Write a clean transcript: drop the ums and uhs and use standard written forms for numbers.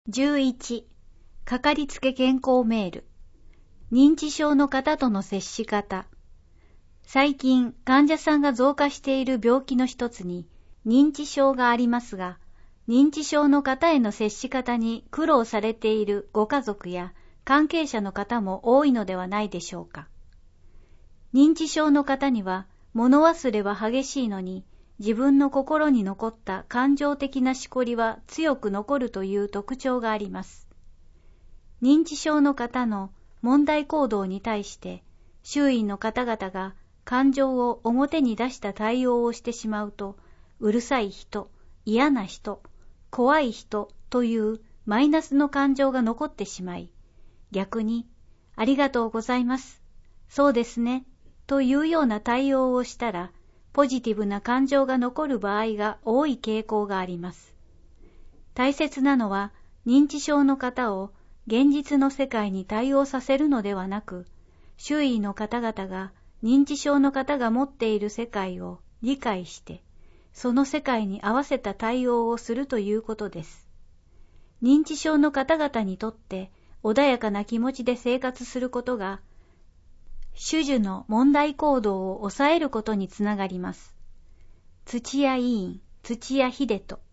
11. かかりつけ健康メール。認知症の方との接し方。最近、患者さんが増加している病気の一つに認知症がありますが、認知症の方への接し方に苦労されているご家族や関係者の方も多いのではないでしょうか。認知症の方には物忘れは激しいのに、自分の心に残った感情的なしこりは強く残るという特徴があります。認知症の方の問題行動に対して周囲の方々が感情を表に出した対応をしてしまうと、うるさい人、嫌な人、怖い人というマイナスの感情が残ってしまい、逆にありがとうございます、そうですねというような対応をしたら、ポジティブな感情が残る場合が多い傾向があります。大切なのは、認知症の方を現実の世界に対応させるのではなく、周囲の方々が認知症の方が持っている世界を理解して、その世界に合わせた対応をするということです。認知症の方々にとって穏やかな気持ちで生活することが、種々の問題行動を抑えることにつながります。土屋委員、土屋秀人。